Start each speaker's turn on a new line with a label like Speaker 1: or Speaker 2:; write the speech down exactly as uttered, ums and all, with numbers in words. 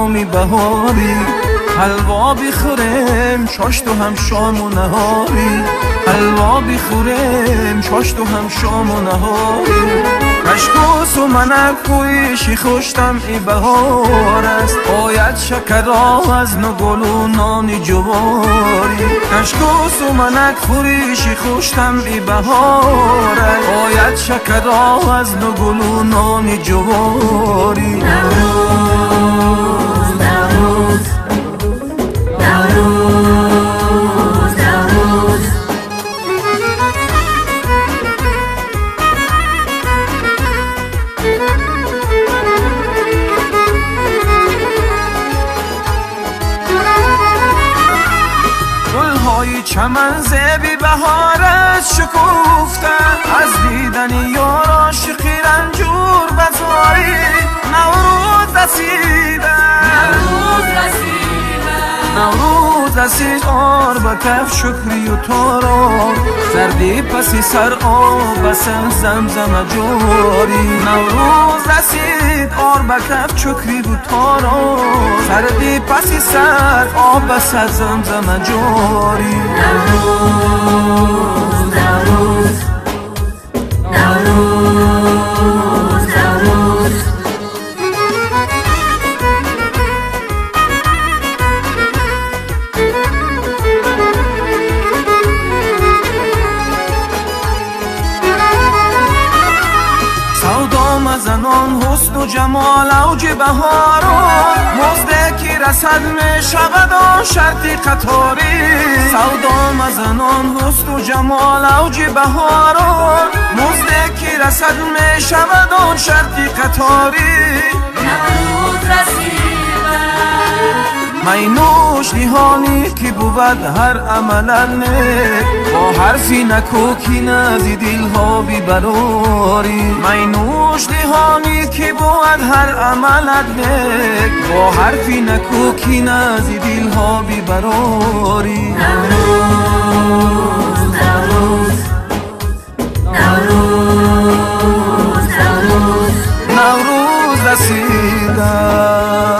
Speaker 1: نامی بهاری، حلوا بخوریم چاشت و هم شام و نهاری، حلوا بخوریم چاشت و هم شام و نهاری. کشکوس و منک پویشی خوشتم ای بهار است، باید شکرها از نگل و نان جواری. کشکوس و منک پویشی خوشتم ای بهار است، باید شکرها از نگل و نان جواری.
Speaker 2: نوروز نوروز نوروز نوروز
Speaker 1: گلهای چمن زیبی بهار است شکوفتن، از دیدن یار عاشقی رنجور بزاری. نوروز رسیدن
Speaker 2: نوروز رسیدن
Speaker 1: نوروز رسید آر به کف شکری و تارار، زردی پسی سر آب بسن زمزم جاری. نوروز رسید آر به کف شکری و تارار، زردی پسی سر آب بسن زمزم جاری.
Speaker 2: نوروز نوروز نوروز نوروز
Speaker 1: سودام زنان حسن و جمال اوج بهاران، مزده کی رسد می شود آن شرطی قطاری. سودام زنان حسن و جمال اوج بهاران، مزده کی رسد می شود آن شرطی قطاری.
Speaker 2: نوروز رسیدن
Speaker 1: می نوش نهانی که بود هر عمل نیک، با حرفی نکوکی نزی دلها بیبراری. می نوش نهانی که بود هر عمل نیک، با حرفی نکوکی نزی دلها بیبراری.
Speaker 2: نوروز نوروز نوروز نوروز
Speaker 1: نوروز رسیدن